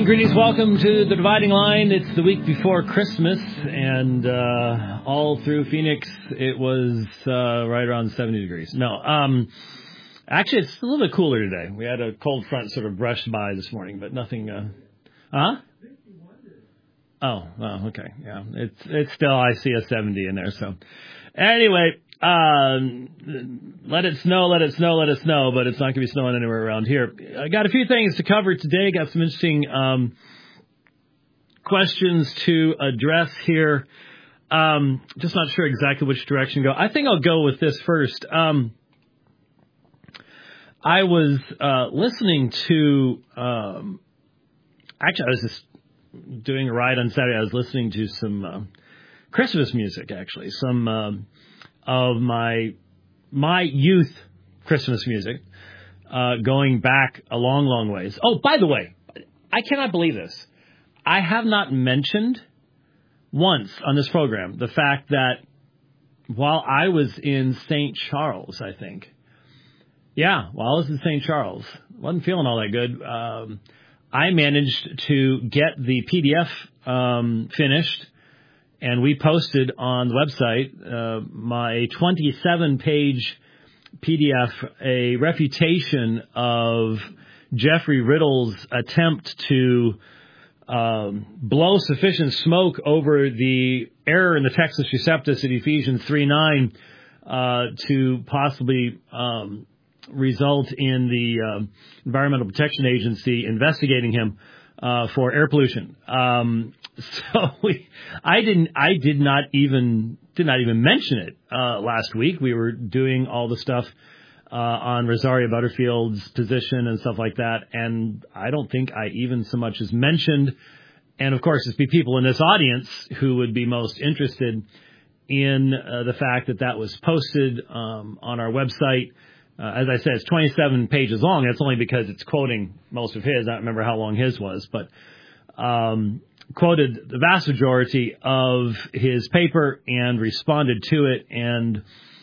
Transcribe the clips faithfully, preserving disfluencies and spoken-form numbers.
Greetings, welcome to the Dividing Line. It's the week before Christmas, and uh, all through Phoenix, it was uh, right around seventy degrees. No, um, actually, it's a little bit cooler today. We had a cold front sort of brushed by this morning, but nothing. Uh, huh? Oh, well, okay, yeah. It's it's still, I see a seventy in there. So, anyway, um, let it snow, let it snow, let it snow, but it's not going to be snowing anywhere around here. I got a few things to cover today. Got some interesting um, questions to address here. Um, just not sure exactly which direction to go. I think I'll go with this first. Um, I was uh, listening to, um, actually, I was just doing a ride on Saturday. I was listening to some uh, Christmas music, actually, some um, of my my youth Christmas music, uh, going back a long, long ways. Oh, by the way, I cannot believe this. I have not mentioned once on this program the fact that while I was in Saint Charles, I think, yeah, while I was in Saint Charles, wasn't feeling all that good. Um, I managed to get the P D F um, finished, and we posted on the website uh, my twenty-seven page P D F, a refutation of Jeffrey Riddle's attempt to um, blow sufficient smoke over the error in the Textus Receptus at Ephesians three nine uh, to possibly um, result in the um, Environmental Protection Agency investigating him uh, for air pollution. Um, so we, I didn't, I did not even, did not even mention it uh, last week. We were doing all the stuff uh, on Rosaria Butterfield's position and stuff like that, and I don't think I even so much as mentioned. And of course, there'd be people in this audience who would be most interested in uh, the fact that that was posted um, on our website. Uh, as I said, it's twenty-seven pages long. That's only because it's quoting most of his. I don't remember how long his was, but um, quoted the vast majority of his paper and responded to it, and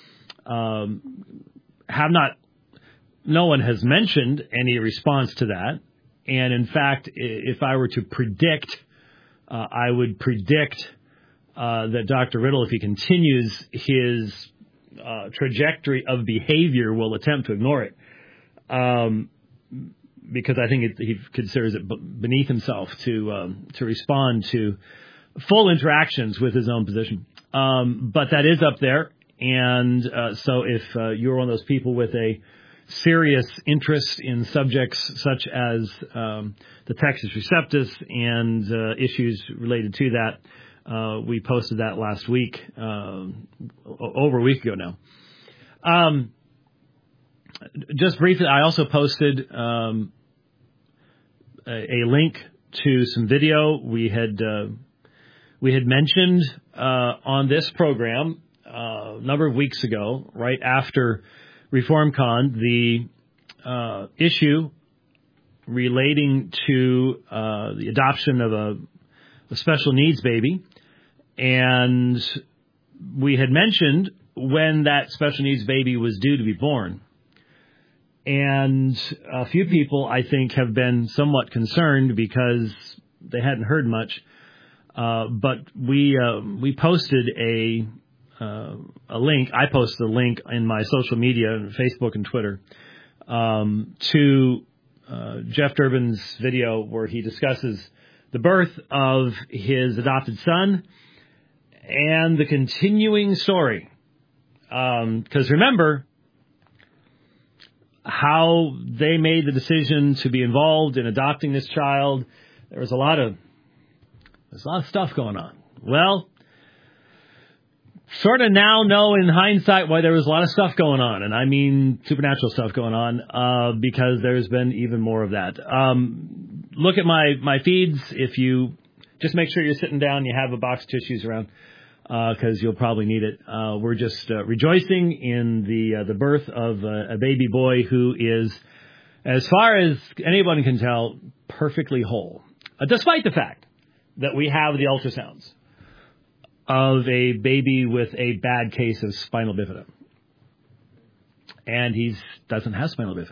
um, have not, no one has mentioned any response to that. And in fact, if I were to predict, uh, I would predict uh, that Doctor Riddle, if he continues his Uh, trajectory of behavior, will attempt to ignore it, um, because I think it, he considers it b- beneath himself to um, to respond to full interactions with his own position. Um, but that is up there, and uh, so if uh, you're one of those people with a serious interest in subjects such as um, the Textus Receptus and uh, issues related to that, Uh, we posted that last week, uh, over a week ago now. Um, just briefly, I also posted um, a, a link to some video we had uh, we had mentioned uh, on this program uh, a number of weeks ago, right after ReformCon, the uh, issue relating to uh, the adoption of a, a special needs baby. And we had mentioned when that special needs baby was due to be born. And a few people, I think, have been somewhat concerned because they hadn't heard much. Uh, but we uh, we posted a uh, a link. I posted a link in my social media, Facebook and Twitter, um, to uh, Jeff Durbin's video where he discusses the birth of his adopted son and the continuing story. Because um, remember how they made the decision to be involved in adopting this child. There was a lot of there's a lot of stuff going on. Well, sort of now know in hindsight why there was a lot of stuff going on, and I mean supernatural stuff going on, uh, because there's been even more of that. Um, look at my my feeds. If you just make sure you're sitting down, you have a box of tissues around, because uh, you'll probably need it. Uh, we're just uh, rejoicing in the uh, the birth of uh, a baby boy who is, as far as anyone can tell, perfectly whole, uh, despite the fact that we have the ultrasounds of a baby with a bad case of spinal bifida. And he doesn't have spinal bifida.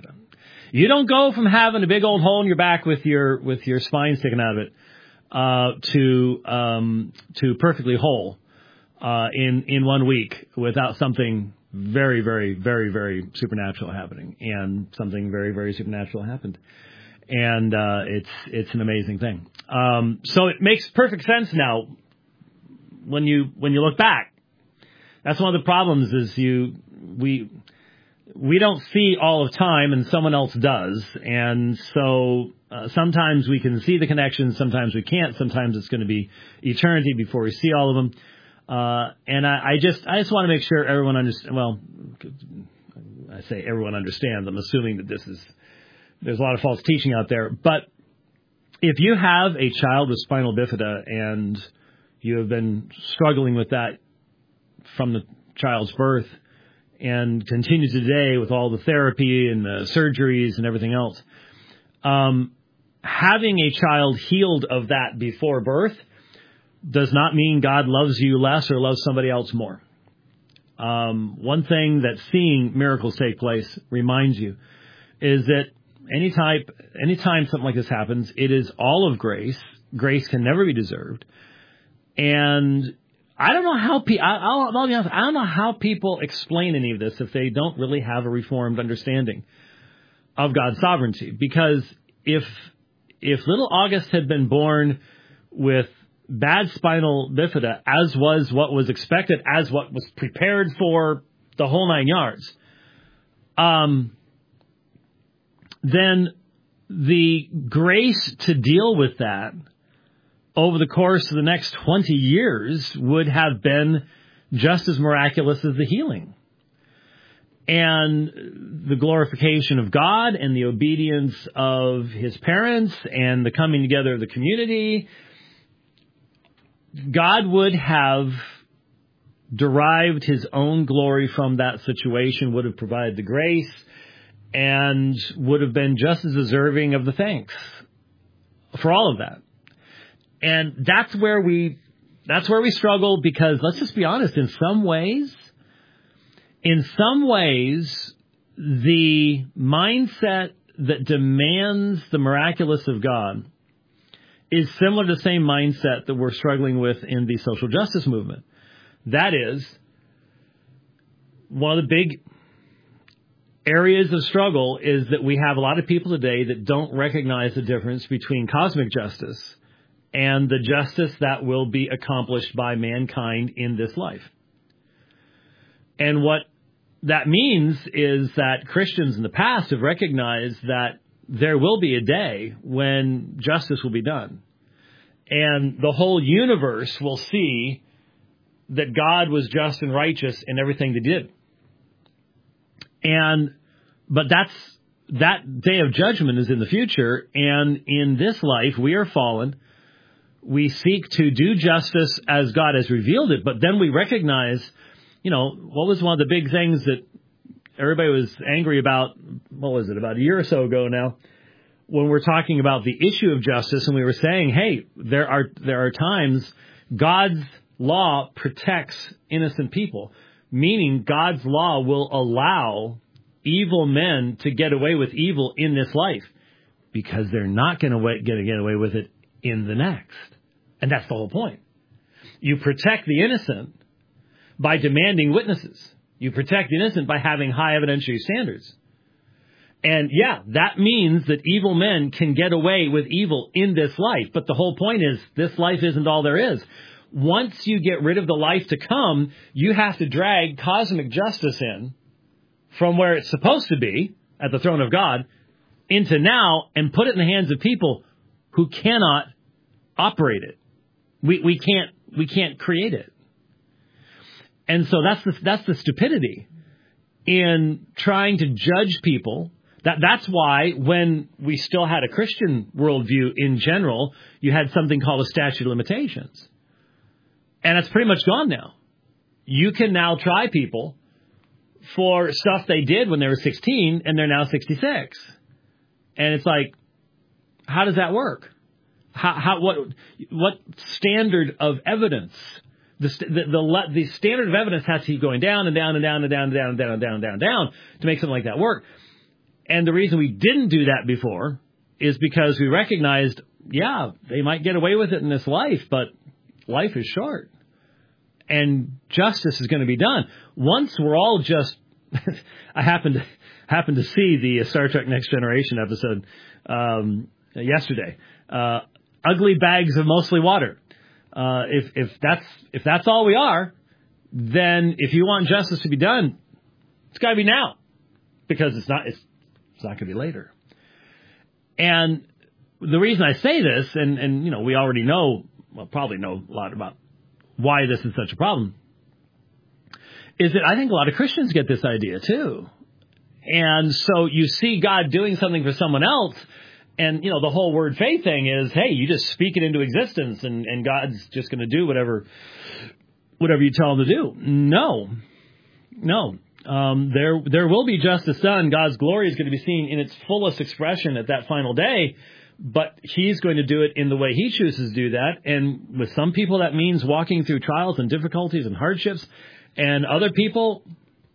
You don't go from having a big old hole in your back with your with your spine sticking out of it uh, to um, to perfectly whole uh, in in one week without something very, very, very, very supernatural happening. And something very, very supernatural happened. And uh, it's it's an amazing thing. Um, so it makes perfect sense now when you when you look back. That's one of the problems is you we we don't see all of time and someone else does, and so uh, sometimes we can see the connections, sometimes we can't. Sometimes it's going to be eternity before we see all of them. Uh, and I, I just I just want to make sure everyone understands. Well, I say everyone understands. I'm assuming that this is. There's a lot of false teaching out there. But if you have a child with spinal bifida and you have been struggling with that from the child's birth and continue today with all the therapy and the surgeries and everything else, um, having a child healed of that before birth does not mean God loves you less or loves somebody else more. Um, one thing that seeing miracles take place reminds you is that Any type, anytime something like this happens, it is all of grace. Grace can never be deserved. And I don't know how pe- I'll, I'll be honest, I don't know how people explain any of this if they don't really have a reformed understanding of God's sovereignty. Because if if little August had been born with bad spinal bifida, as was what was expected, as what was prepared for, the whole nine yards, um. then the grace to deal with that over the course of the next twenty years would have been just as miraculous as the healing. And the glorification of God and the obedience of his parents and the coming together of the community, God would have derived his own glory from that situation, would have provided the grace, and would have been just as deserving of the thanks for all of that. And that's where we, that's where we struggle, because let's just be honest, in some ways, in some ways, the mindset that demands the miraculous of God is similar to the same mindset that we're struggling with in the social justice movement. That is, one of the big areas of struggle is that we have a lot of people today that don't recognize the difference between cosmic justice and the justice that will be accomplished by mankind in this life. And what that means is that Christians in the past have recognized that there will be a day when justice will be done. And the whole universe will see that God was just and righteous in everything they did. And, but that's, that day of judgment is in the future, and in this life we are fallen. We seek to do justice as God has revealed it, but then we recognize, you know, what was one of the big things that everybody was angry about, what was it, about a year or so ago now, when we're talking about the issue of justice, and we were saying, hey, there are, there are times God's law protects innocent people. Meaning God's law will allow evil men to get away with evil in this life because they're not going to get get away with it in the next. And that's the whole point. You protect the innocent by demanding witnesses. You protect the innocent by having high evidentiary standards. And yeah, that means that evil men can get away with evil in this life. But the whole point is this life isn't all there is. Once you get rid of the life to come, you have to drag cosmic justice in from where it's supposed to be, at the throne of God, into now and put it in the hands of people who cannot operate it. We we can't we can't create it. And so that's the, that's the stupidity in trying to judge people. That that's why when we still had a Christian worldview in general, you had something called a statute of limitations. And it's pretty much gone now. You can now try people for stuff they did when they were sixteen, and they're now sixty-six. And it's like, how does that work? How, how what what standard of evidence? The, the the the standard of evidence has to keep going down and down and down and down and down and down and down and down, down to make something like that work. And the reason we didn't do that before is because we recognized, yeah, they might get away with it in this life, but life is short. And justice is going to be done. Once we're all just, I happened to, happened to see the Star Trek Next Generation episode um, yesterday. Uh, ugly bags of mostly water. Uh, if if that's if that's all we are, then if you want justice to be done, it's got to be now, because it's not it's, it's not going to be later. And the reason I say this, and and you know, we already know, well, probably know a lot about why this is such a problem, is that I think a lot of Christians get this idea too. And so you see God doing something for someone else, and, you know, the whole word faith thing is, hey, you just speak it into existence, and, and God's just going to do whatever whatever you tell him to do. No. No. Um, there there will be justice done. God's glory is going to be seen in its fullest expression at that final day. But he's going to do it in the way he chooses to do that. And with some people, that means walking through trials and difficulties and hardships. And other people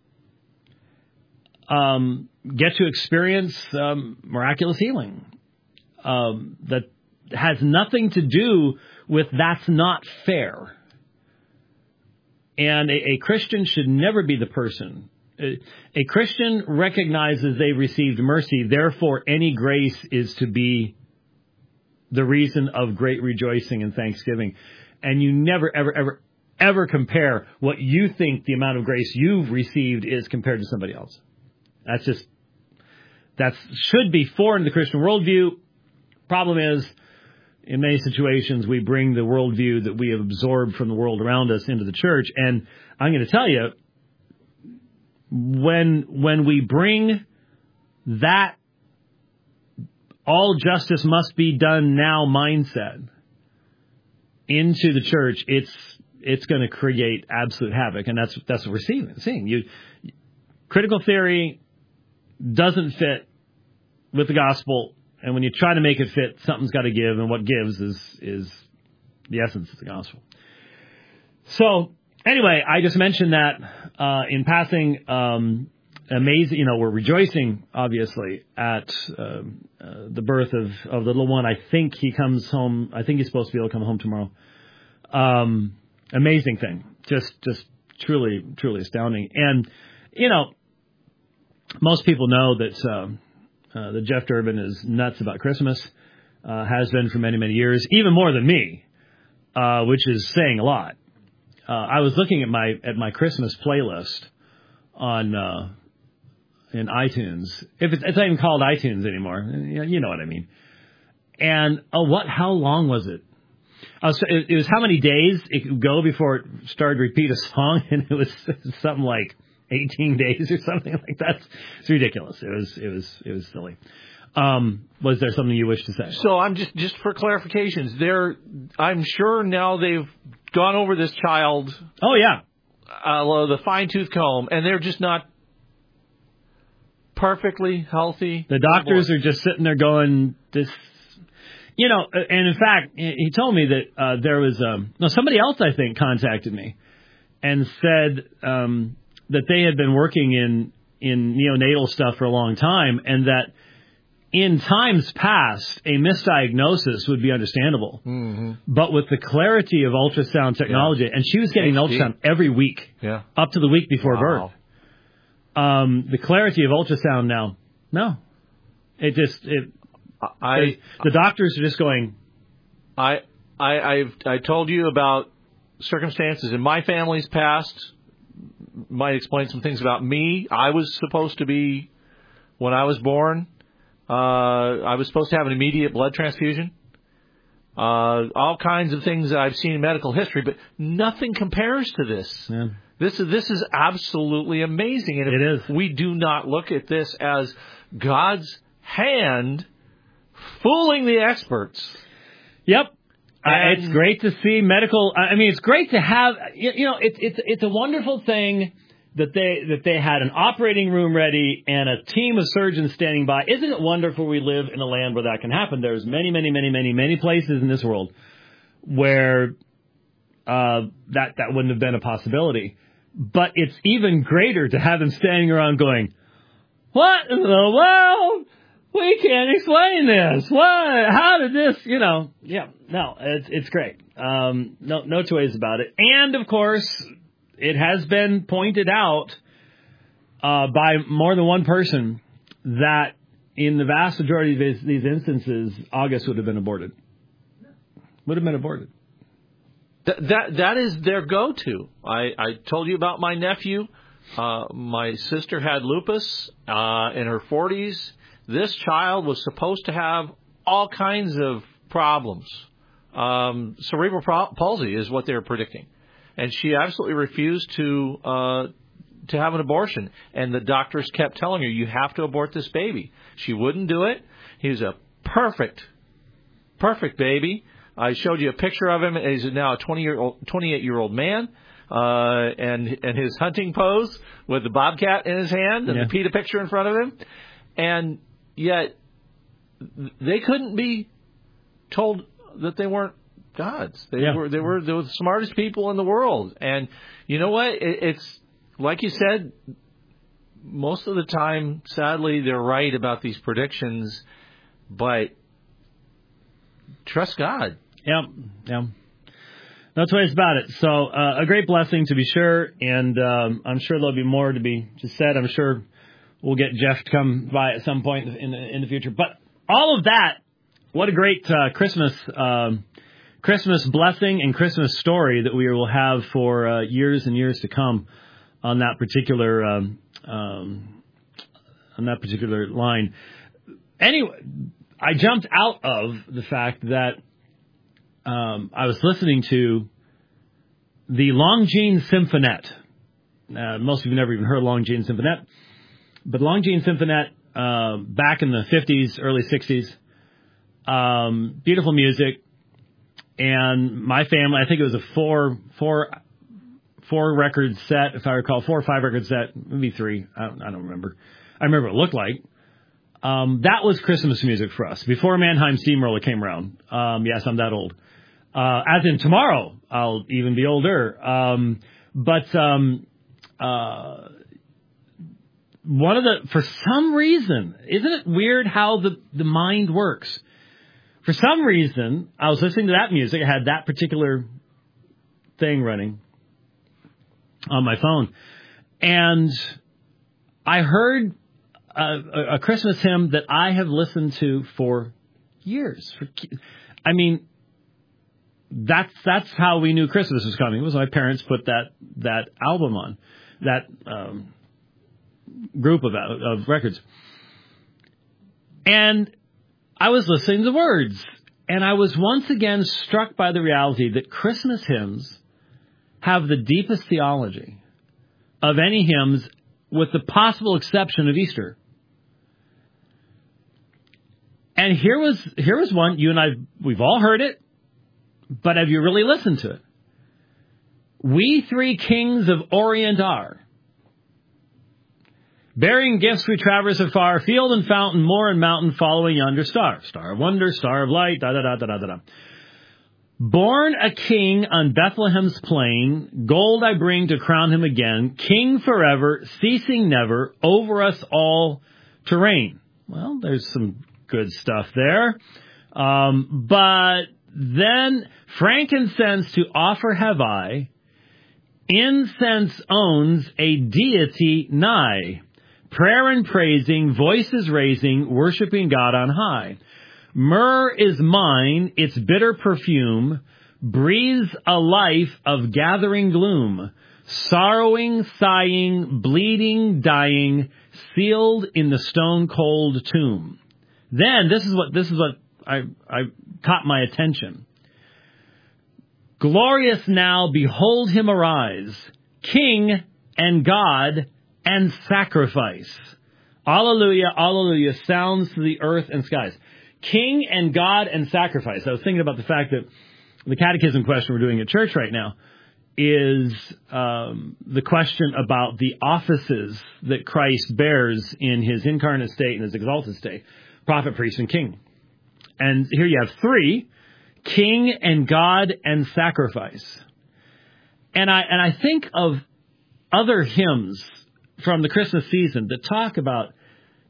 um, get to experience um, miraculous healing. Um, that has nothing to do with that's not fair. And a, a Christian should never be the person. A, a Christian recognizes they've received mercy. Therefore, any grace is to be the reason of great rejoicing and thanksgiving. And you never, ever, ever, ever compare what you think the amount of grace you've received is compared to somebody else. That's just, that should be foreign to the Christian worldview. Problem is, in many situations, we bring the worldview that we have absorbed from the world around us into the church. And I'm going to tell you, when when we bring that all justice must be done now mindset into the church, it's it's going to create absolute havoc, and that's that's what we're seeing. Seeing you, critical theory doesn't fit with the gospel, and when you try to make it fit, something's got to give, and what gives is is the essence of the gospel. So anyway, I just mentioned that uh, in passing. Um, Amazing, you know, we're rejoicing, obviously, at uh, uh, the birth of, of the little one. I think he comes home. I think he's supposed to be able to come home tomorrow. Um, amazing thing. Just, just truly, truly astounding. And, you know, most people know that, uh, uh, that Jeff Durbin is nuts about Christmas, uh, has been for many, many years, even more than me, uh, which is saying a lot. Uh, I was looking at my, at my Christmas playlist on, uh, in iTunes. If it's, it's not even called iTunes anymore. You know what I mean. And, oh, what, how long was it? Uh, so it, it was how many days it could go before it started to repeat a song, and it was something like eighteen days or something like that. It's ridiculous. It was, it was, it was silly. Um, was there something you wish to say? So I'm just, just for clarifications, there, I'm sure now they've gone over this child. Oh, yeah. Uh, the fine-tooth comb, and they're just not perfectly healthy. The doctors are just sitting there going, this, you know, and in fact, he told me that uh, there was, um, no, somebody else, I think, contacted me and said um, that they had been working in, in neonatal stuff for a long time, and that in times past, a misdiagnosis would be understandable. Mm-hmm. But with the clarity of ultrasound technology, yeah. and she was getting H D. Ultrasound every week, yeah. up to the week before wow. birth. Um, the clarity of ultrasound now, no, it just it. I the doctors are just going. I I I've I told you about circumstances in my family's past. Might explain some things about me. I was supposed to be when I was born. Uh, I was supposed to have an immediate blood transfusion. Uh, all kinds of things that I've seen in medical history, but nothing compares to this. Yeah. This is this is absolutely amazing, and it is. We do not look at this as God's hand fooling the experts. Yep, uh, it's great to see medical. I mean, it's great to have. You, you know, it's it's it's a wonderful thing that they that they had an operating room ready and a team of surgeons standing by. Isn't it wonderful we live in a land where that can happen? There's many, many, many, many, many places in this world where uh, that that wouldn't have been a possibility. But it's even greater to have them standing around going, what in the world? We can't explain this. What? How did this, you know, yeah, no, it's, it's great. Um, no, no two ways about it. And of course, it has been pointed out, uh, by more than one person that in the vast majority of these, these instances, August would have been aborted. Would have been aborted. That, that, that is their go-to. I, I told you about my nephew. Uh, my sister had lupus, uh, in her forties. This child was supposed to have all kinds of problems. Um, cerebral palsy is what they were predicting. And she absolutely refused to uh, to have an abortion. And the doctors kept telling her, you have to abort this baby. She wouldn't do it. He was a perfect, perfect baby. I showed you a picture of him. He's now a twenty-year-old, twenty-eight-year-old man. Uh, and and his hunting pose with the bobcat in his hand and yeah. the PETA picture in front of him. And yet, they couldn't be told that they weren't gods. They yeah. were they were the smartest people in the world. And you know what? It, it's like you said. Most of the time, sadly, they're right about these predictions. But trust God. Yeah, yeah. No two ways about it. So uh, a great blessing to be sure, and um, I'm sure there'll be more to be just said. I'm sure. We'll get Jeff to come by at some point in the, in the future. But all of that, what a great uh, Christmas um, Christmas blessing and Christmas story that we will have for uh, years and years to come on that particular um, um, on that particular line. Anyway, I jumped out of the fact that um, I was listening to the Longines Symphonette. Uh, most of you never even heard of Longines Symphonette. But Longines Symphonette, uh, back in the fifties, early sixties, um, beautiful music, and my family, I think it was a four, four, four record set, if I recall, four or five record set, maybe three, I don't, I don't remember. I remember what it looked like. Um, that was Christmas music for us, before Mannheim Steamroller came around. Um, yes, I'm that old. Uh, as in tomorrow, I'll even be older. Um, but, um, uh, One of the, for some reason, isn't it weird how the, the mind works? For some reason, I was listening to that music. I had that particular thing running on my phone. And I heard a, a Christmas hymn that I have listened to for years. For, I mean, that's, that's how we knew Christmas was coming. It was my parents put that, that album on. That, um, group of, of records. And I was listening to the words, and I was once again struck by the reality that Christmas hymns have the deepest theology of any hymns, with the possible exception of Easter. And here was here was one, you and I, we've all heard it, but have you really listened to it? We three kings of Orient are, bearing gifts we traverse afar, field and fountain, moor and mountain, following yonder star. Star of wonder, star of light, da-da-da-da-da-da. Da, da, da. Born a king on Bethlehem's plain, gold I bring to crown him again, king forever, ceasing never, over us all to reign. Well, there's some good stuff there. Um, but then, frankincense to offer have I, incense owns a deity nigh. Prayer and praising, voices raising, worshiping God on high. Myrrh is mine, its bitter perfume breathes a life of gathering gloom. Sorrowing, sighing, bleeding, dying, sealed in the stone-cold tomb. Then, this is what this is what I, I caught my attention. Glorious now, behold him arise, King and God and sacrifice. Alleluia, alleluia, sounds to the earth and skies. King and God and sacrifice. I was thinking about the fact that the catechism question we're doing at church right now is um, the question about the offices that Christ bears in his incarnate state and his exalted state. Prophet, priest, and king. And here you have three, king and God and sacrifice. And I and I think of other hymns from the Christmas season that talk about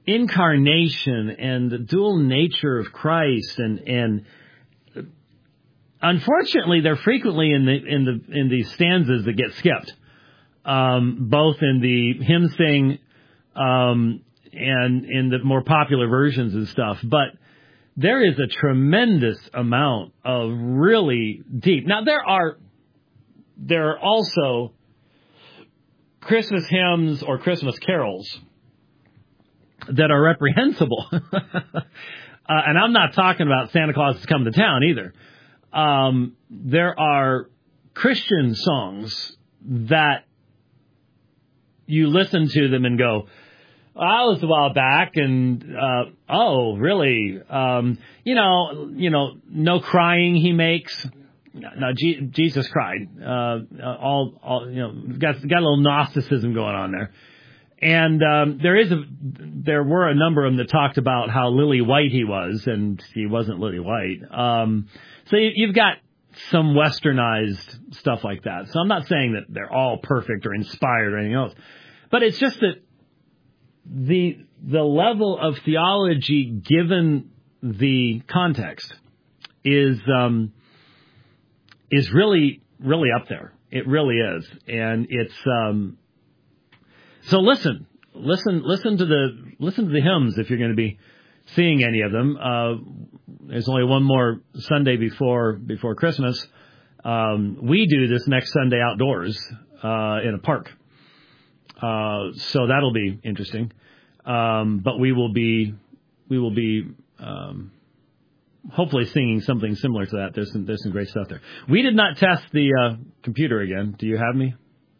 incarnation and the dual nature of Christ, and and unfortunately, they're frequently in the in the in these stanzas that get skipped, um, both in the hymn sing um, and in the more popular versions and stuff. But there is a tremendous amount of really deep. Now there are there are also Christmas hymns or Christmas carols that are reprehensible, uh, and I'm not talking about Santa Claus is coming to town either. Um, there are Christian songs that you listen to them and go, oh, that was a while back, and uh, oh, really? Um, you know, you know, no crying he makes. No, G- Jesus cried. Uh, all, all, you know, got got a little Gnosticism going on there, and um, there is a, there were a number of them that talked about how lily white he was, and he wasn't lily white. Um, so you, you've got some westernized stuff like that. So I'm not saying that they're all perfect or inspired or anything else, but it's just that the the level of theology given the context is um, is really really up there. It really is, and it's um, so listen, listen, listen to the listen to the hymns if you're going to be seeing any of them. Uh, there's only one more Sunday before before Christmas. Um, we do this next Sunday outdoors uh, in a park, uh, so that'll be interesting. Um, but we will be we will be um, hopefully singing something similar to that. There's some there's some great stuff there. We did not test the uh, computer again. Do you have me?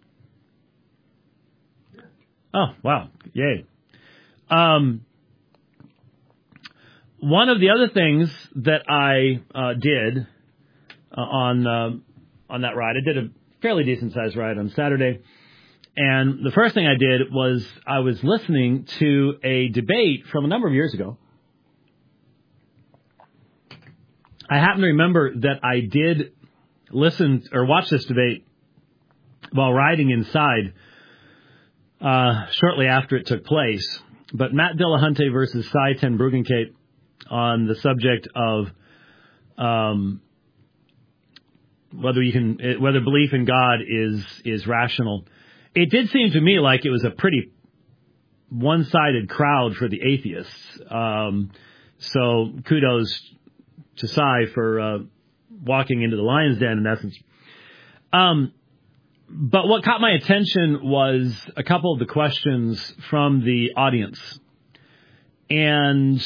Oh wow! Yay. Um, one of the other things that I uh, did uh, on uh, on that ride, I did a fairly decent sized ride on Saturday, and the first thing I did was I was listening to a debate from a number of years ago. I happen to remember that I did listen or watch this debate while riding inside uh, shortly after it took place. But Matt Dillahunty versus Cy ten Bruggencate on the subject of um, whether you can whether belief in God is is rational. It did seem to me like it was a pretty one-sided crowd for the atheists. Um, so kudos to Cy for uh, walking into the lion's den in essence. Um, but what caught my attention was a couple of the questions from the audience. And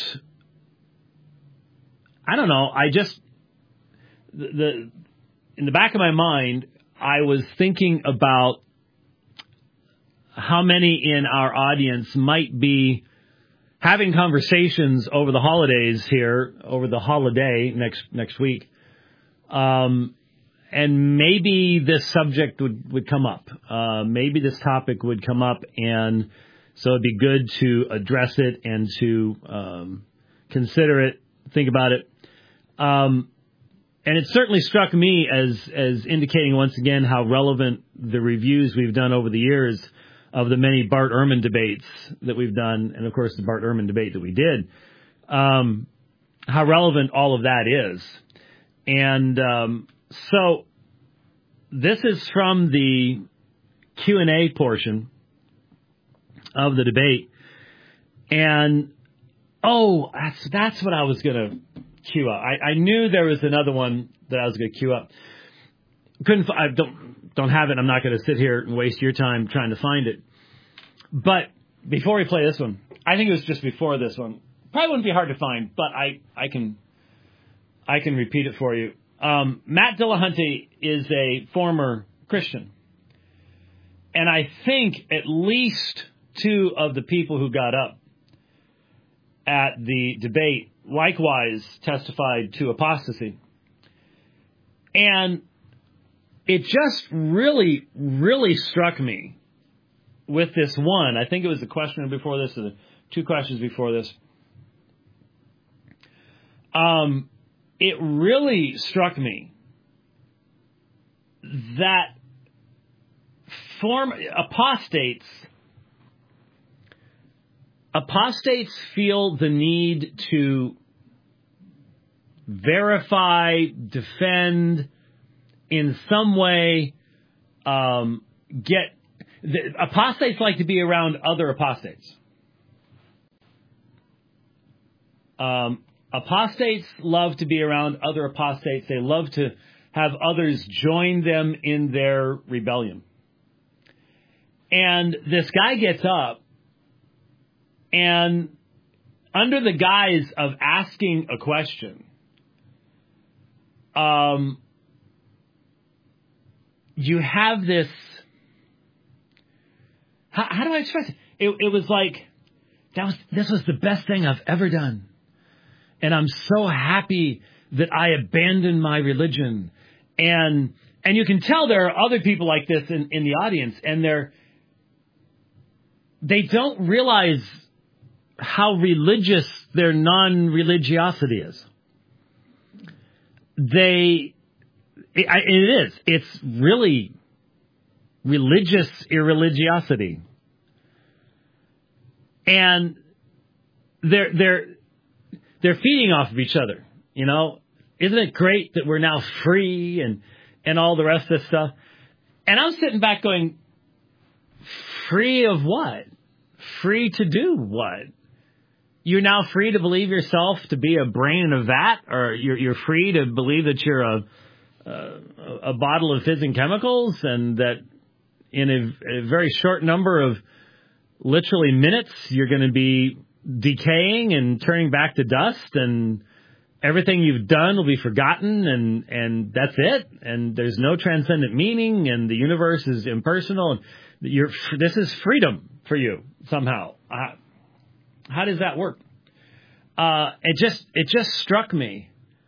I don't know, I just, the, the in the back of my mind, I was thinking about how many in our audience might be having conversations over the holidays here, over the holiday next next week, um, and maybe this subject would, would come up. Uh, maybe this topic would come up, and so it'd be good to address it and to um, consider it, think about it. Um, and it certainly struck me as as indicating once again how relevant the reviews we've done over the years of the many Bart Ehrman debates that we've done, and of course the Bart Ehrman debate that we did, um, how relevant all of that is. And um, so this is from the Q and A portion of the debate. And, oh, that's, that's what I was going to queue up. I, I knew there was another one that I was going to queue up. Couldn't, I don't, don't have it. I'm not going to sit here and waste your time trying to find it. But before we play this one, I think it was just before this one. Probably wouldn't be hard to find, but I, I can, I can repeat it for you. Um, Matt Dillahunty is a former Christian. And I think at least two of the people who got up at the debate likewise testified to apostasy. And it just really, really struck me with this one. I think it was the question before this, or the two questions before this. Um, it really struck me that form apostates apostates feel the need to verify, defend, in some way, um, get... The, apostates like to be around other apostates. Um, apostates love to be around other apostates. They love to have others join them in their rebellion. And this guy gets up, and under the guise of asking a question, um, you have this... How, how do I express it? it? It was like, that was this was the best thing I've ever done. And I'm so happy that I abandoned my religion. And and you can tell there are other people like this in, in the audience, and they're they don't realize how religious their non-religiosity is. They, it, it is. It's really religious irreligiosity. And they're, they're, they're feeding off of each other. You know, isn't it great that we're now free and, and all the rest of this stuff? And I'm sitting back going, free of what? Free to do what? You're now free to believe yourself to be a brain in a vat, or you're, you're free to believe that you're a, a, a bottle of fizzing chemicals, and that in a, a very short number of literally minutes, you're going to be decaying and turning back to dust, and everything you've done will be forgotten, and, and that's it. And there's no transcendent meaning, and the universe is impersonal. And you're, this is freedom for you somehow. Uh, how does that work? Uh, it just it just struck me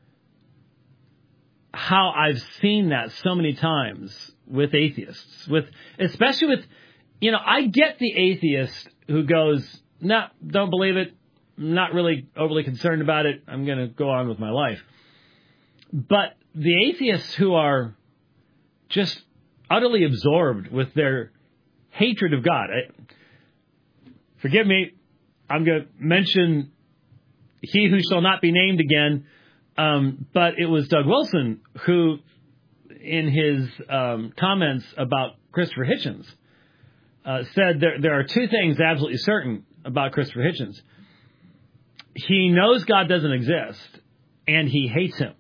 how I've seen that so many times with atheists, with especially with, you know, I get the atheist who goes, no, don't believe it, not really overly concerned about it, I'm going to go on with my life. But the atheists who are just utterly absorbed with their hatred of God, I, forgive me, I'm going to mention he who shall not be named again, um, but it was Doug Wilson who, in his um, comments about Christopher Hitchens, uh, said there, there are two things absolutely certain about Christopher Hitchens. He knows God doesn't exist, and he hates him.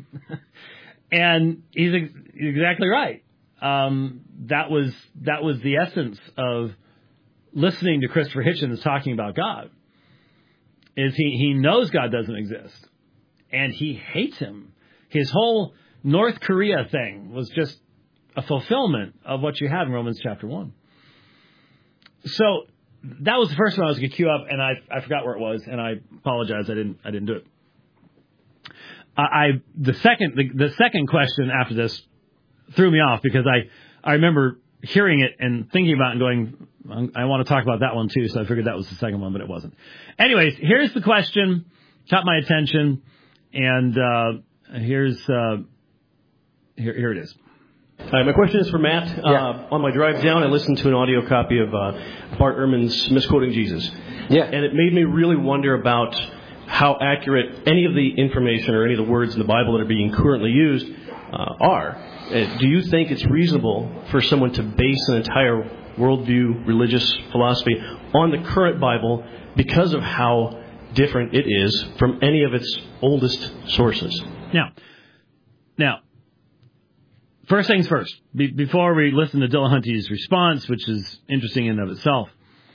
And he's ex- exactly right. Um, that was that was the essence of listening to Christopher Hitchens talking about God, is he, he knows God doesn't exist, and he hates him. His whole North Korea thing was just a fulfillment of what you have in Romans chapter one. So that was the first one I was going to queue up, and I I forgot where it was, and I apologize, I didn't I didn't do it. I, I the second the, the second question after this threw me off, because I I remember hearing it and thinking about it and going, I want to talk about that one too, so I figured that was the second one, but it wasn't. Anyways, here's the question, caught my attention, and uh, here's uh, here here it is. Hi, my question is for Matt. Yeah. Uh, on my drive down, I listened to an audio copy of uh, Bart Ehrman's Misquoting Jesus. Yeah. And it made me really wonder about how accurate any of the information or any of the words in the Bible that are being currently used uh, are. Uh, do you think it's reasonable for someone to base an entire worldview, religious philosophy on the current Bible because of how different it is from any of its oldest sources? Now, now, first things first, be, before we listen to Dillahunty's response, which is interesting in and of itself,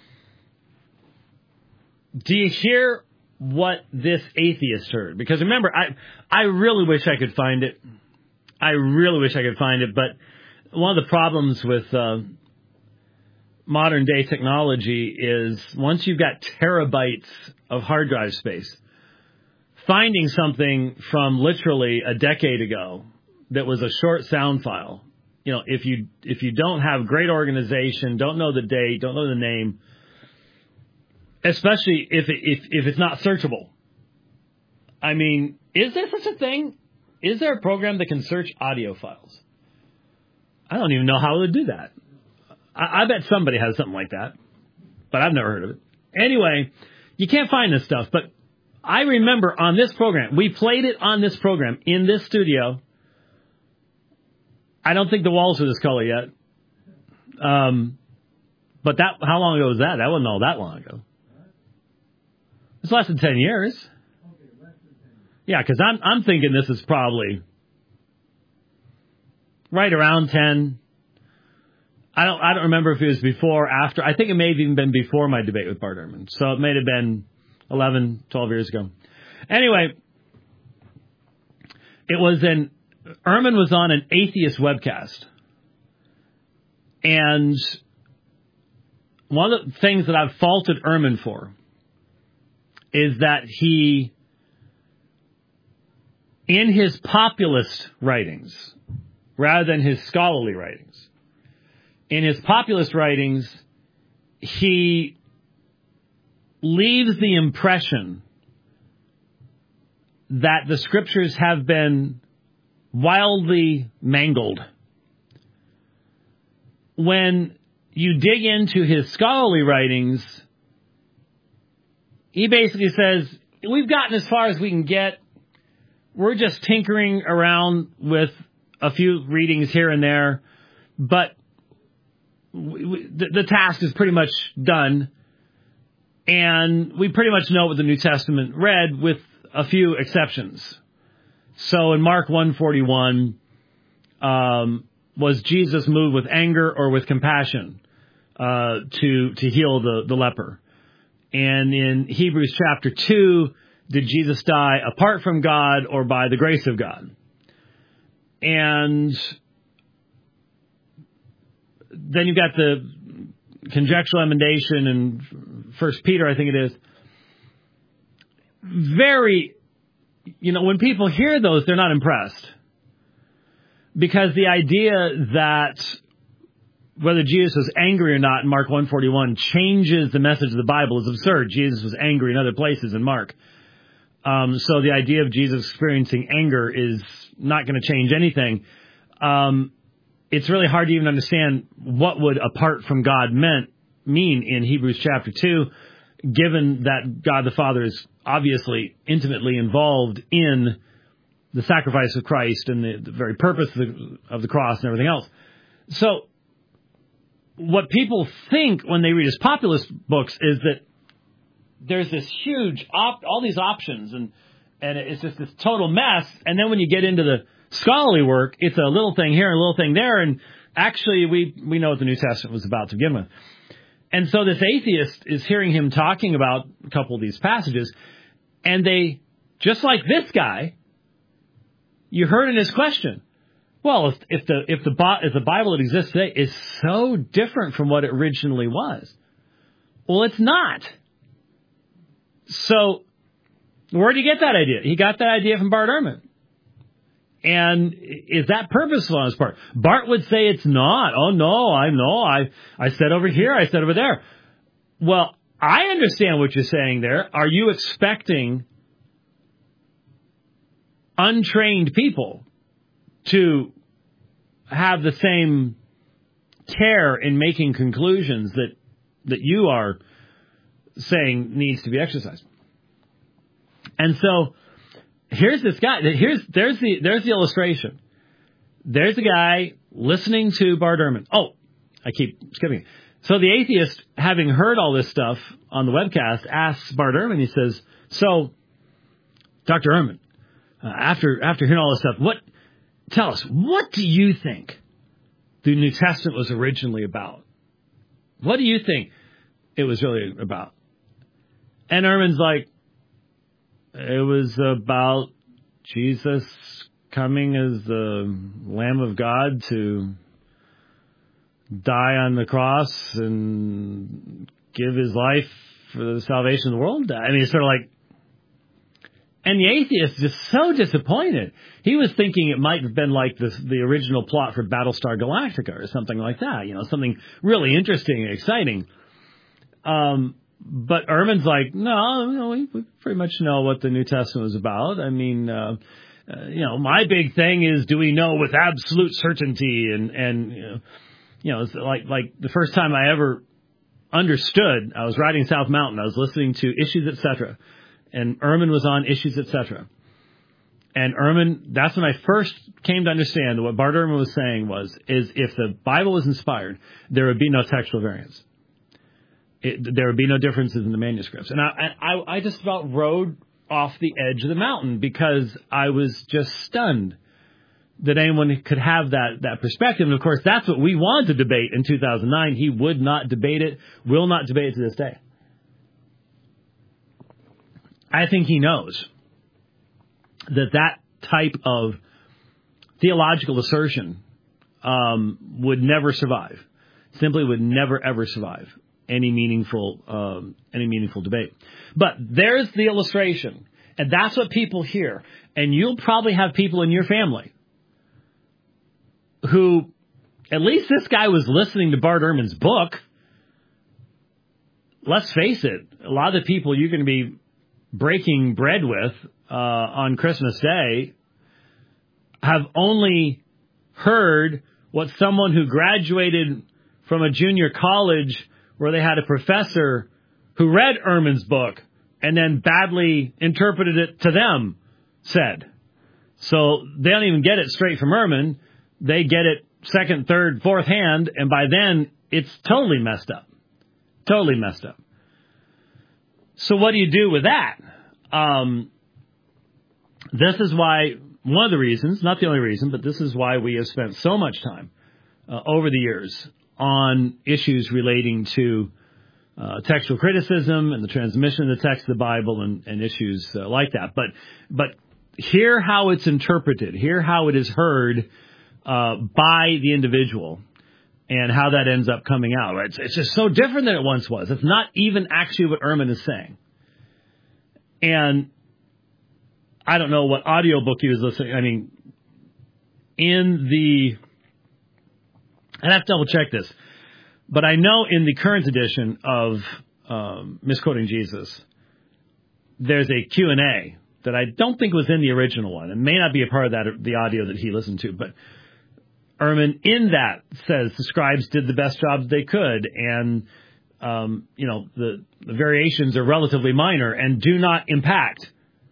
do you hear what this atheist heard? Because remember, I I really wish I could find it. I really wish I could find it, but one of the problems with uh, modern day technology is once you've got terabytes of hard drive space, finding something from literally a decade ago that was a short sound file, you know, if you if you don't have great organization, don't know the date, don't know the name, especially if it, if if it's not searchable. I mean, is there such a thing? Is there a program that can search audio files? I don't even know how to do that. I, I bet somebody has something like that, but I've never heard of it. Anyway, you can't find this stuff, but I remember on this program, we played it on this program in this studio. I don't think the walls are this color yet. Um, but that, how long ago was that? That wasn't all that long ago. It's less than ten years. Yeah, because I'm I'm thinking this is probably right around ten. I don't I don't remember if it was before or after. I think it may have even been before my debate with Bart Ehrman. So it may have been eleven, twelve years ago. Anyway, it was an Ehrman was on an atheist webcast. And one of the things that I've faulted Ehrman for is that he, in his populist writings, rather than his scholarly writings, in his populist writings, he leaves the impression that the scriptures have been wildly mangled. When you dig into his scholarly writings, he basically says, we've gotten as far as we can get. We're just tinkering around with a few readings here and there, but we, we, the, the task is pretty much done, and we pretty much know what the New Testament read with a few exceptions. So in Mark one forty-one, um, was Jesus moved with anger or with compassion uh, to to heal the, the leper? And in Hebrews chapter two, did Jesus die apart from God or by the grace of God? And then you've got the conjectural emendation in First Peter, I think it is. Very, you know, when people hear those, they're not impressed. Because the idea that whether Jesus was angry or not in Mark one forty-one changes the message of the Bible is absurd. Jesus was angry in other places in Mark. Um, so the idea of Jesus experiencing anger is not going to change anything. Um, it's really hard to even understand what would apart from God meant mean in Hebrews chapter two, given that God the Father is obviously intimately involved in the sacrifice of Christ and the, the very purpose of the, of the cross and everything else. So what people think when they read his populist books is that there's this huge, op- all these options, and and it's just this total mess. And then when you get into the scholarly work, it's a little thing here and a little thing there, and actually we, we know what the New Testament was about to begin with. And so this atheist is hearing him talking about a couple of these passages, and they, just like this guy, you heard in his question, well, if, if the if the if the Bible that exists today is so different from what it originally was, well, it's not. So, where did he get that idea? He got that idea from Bart Ehrman. And is that purposeful on his part? Bart would say it's not. Oh, no, I know. I, I said over here, I said over there. Well, I understand what you're saying there. Are you expecting untrained people to have the same care in making conclusions that that you are saying needs to be exercised? And so here's this guy. Here's there's the there's the illustration. There's a guy listening to Bart Ehrman. Oh, I keep skipping. So the atheist, having heard all this stuff on the webcast, asks Bart Ehrman. He says, "So, Doctor Ehrman, uh, after after hearing all this stuff, what? Tell us, what do you think the New Testament was originally about? What do you think it was really about?" And Ehrman's like, it was about Jesus coming as the Lamb of God to die on the cross and give his life for the salvation of the world. I mean, it's sort of like, and the atheist is just so disappointed. He was thinking it might have been like this, the original plot for Battlestar Galactica or something like that, you know, something really interesting and exciting. Um, But Ehrman's like, no, no, we, we pretty much know what the New Testament was about. I mean, uh, uh, you know, my big thing is, do we know with absolute certainty? And, and you know, you know, it's like like the first time I ever understood, I was riding South Mountain, I was listening to Issues, et cetera, and Ehrman was on Issues, et cetera. And Ehrman, that's when I first came to understand that what Bart Ehrman was saying was, is if the Bible was inspired, there would be no textual variance. It, there would be no differences in the manuscripts. And I, I, I just about rode off the edge of the mountain because I was just stunned that anyone could have that, that perspective. And, of course, that's what we wanted to debate in two thousand nine. He would not debate it, will not debate it to this day. I think he knows that that type of theological assertion um, would never survive, simply would never, ever survive any meaningful um, any meaningful debate. But there's the illustration, and that's what people hear. And you'll probably have people in your family who, at least this guy was listening to Bart Ehrman's book. Let's face it, a lot of the people you're going to be breaking bread with uh, on Christmas Day have only heard what someone who graduated from a junior college where they had a professor who read Ehrman's book and then badly interpreted it to them said. So they don't even get it straight from Ehrman. They get it second, third, fourth hand, and by then it's totally messed up. Totally messed up. So what do you do with that? Um, this is why, one of the reasons, not the only reason, but this is why we have spent so much time uh, over the years on issues relating to uh, textual criticism and the transmission of the text of the Bible and, and issues uh, like that. But but hear how it's interpreted, hear how it is heard uh, by the individual, and how that ends up coming out. Right? It's, it's just so different than it once was. It's not even actually what Ehrman is saying. And I don't know what audiobook he was listening. I mean, in the, I'd have to double check this, but I know in the current edition of um, Misquoting Jesus, there's a Q and A that I don't think was in the original one. It may not be a part of that, the audio that he listened to, but Ehrman in that says the scribes did the best job they could, and um, you know the, the variations are relatively minor and do not impact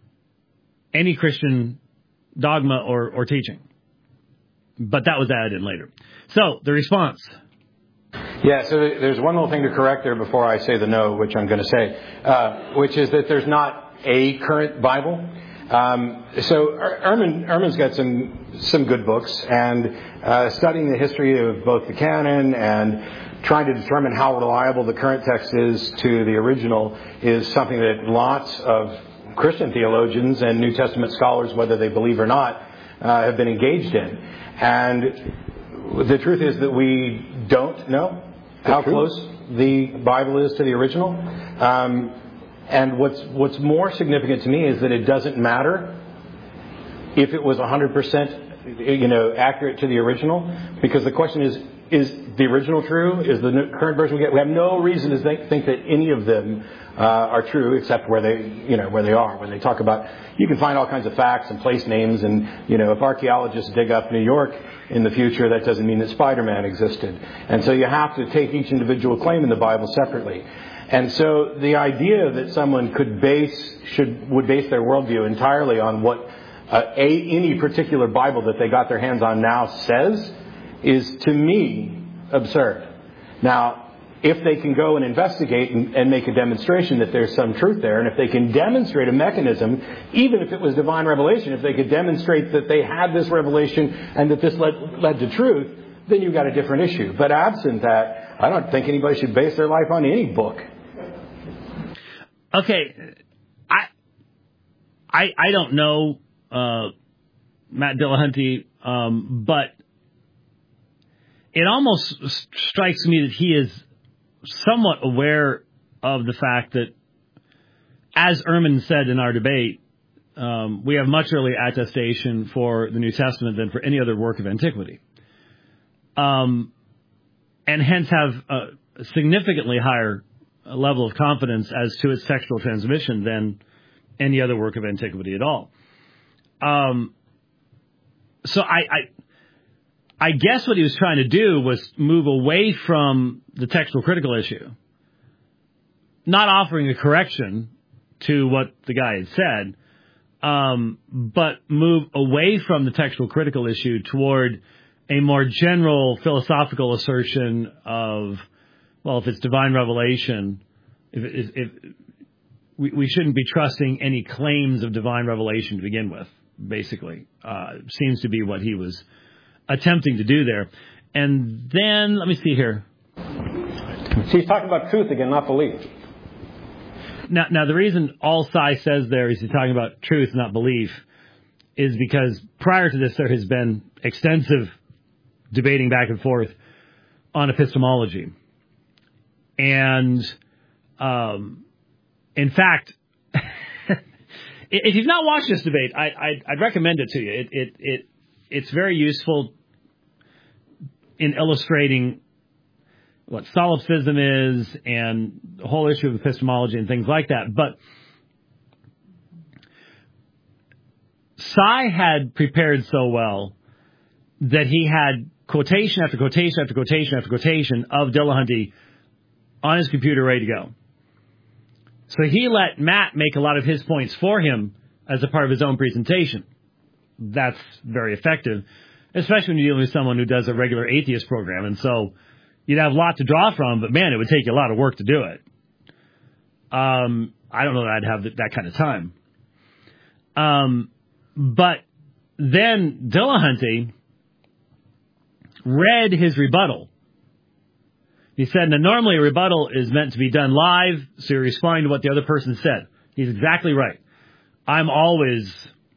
any Christian dogma or, or teaching. But that was added in later. So the response. Yeah, so there's one little thing to correct there before I say the no, which I'm going to say, uh, which is that there's not a current Bible. Um, so Ehrman, Ehrman's got some some good books, and uh, studying the history of both the canon and trying to determine how reliable the current text is to the original is something that lots of Christian theologians and New Testament scholars, whether they believe or not, uh, have been engaged in. And the truth is that we don't know how close the Bible is to the original. Um, and what's what's more significant to me is that it doesn't matter if it was one hundred percent, you know, accurate to the original, because the question is, is the original true? Is the current version we get? We have no reason to think, think that any of them uh, are true, except where they, you know, where they are. When they talk about, you can find all kinds of facts and place names, and you know, if archaeologists dig up New York in the future, that doesn't mean that Spider-Man existed. And so you have to take each individual claim in the Bible separately. And so the idea that someone could base should would base their worldview entirely on what uh, a any particular Bible that they got their hands on now says is, to me, absurd. Now, if they can go and investigate and, and make a demonstration that there's some truth there, and if they can demonstrate a mechanism, even if it was divine revelation, if they could demonstrate that they had this revelation and that this led, led to truth, then you've got a different issue. But absent that, I don't think anybody should base their life on any book. Okay, I I, I don't know uh, Matt Dillahunty, um, but it almost strikes me that he is somewhat aware of the fact that, as Ehrman said in our debate, um, we have much earlier attestation for the New Testament than for any other work of antiquity, um, and hence have a significantly higher level of confidence as to its textual transmission than any other work of antiquity at all. Um, so I, I, I guess what he was trying to do was move away from the textual critical issue not offering a correction to what the guy had said, um, but move away from the textual critical issue toward a more general philosophical assertion of, well, if it's divine revelation, if, if, if we, we shouldn't be trusting any claims of divine revelation to begin with, basically, uh, seems to be what he was attempting to do there. And then, let me see here. So he's talking about truth again, not belief. Now, now the reason all Sai says there is he's talking about truth, not belief, is because prior to this there has been extensive debating back and forth on epistemology. And, um, in fact, if you've not watched this debate, I, I'd, I'd recommend it to you. It, it, it, it's very useful in illustrating what solipsism is and the whole issue of epistemology and things like that. But Sai had prepared so well that he had quotation after quotation after quotation after quotation of Dillahunty on his computer ready to go. So he let Matt make a lot of his points for him as a part of his own presentation. That's very effective, especially when you're dealing with someone who does a regular atheist program. And so you'd have a lot to draw from, but man, it would take you a lot of work to do it. Um, I don't know that I'd have that kind of time. Um, but then Dillahunty read his rebuttal. He said, now normally a rebuttal is meant to be done live, so you're responding to what the other person said. He's exactly right. I'm always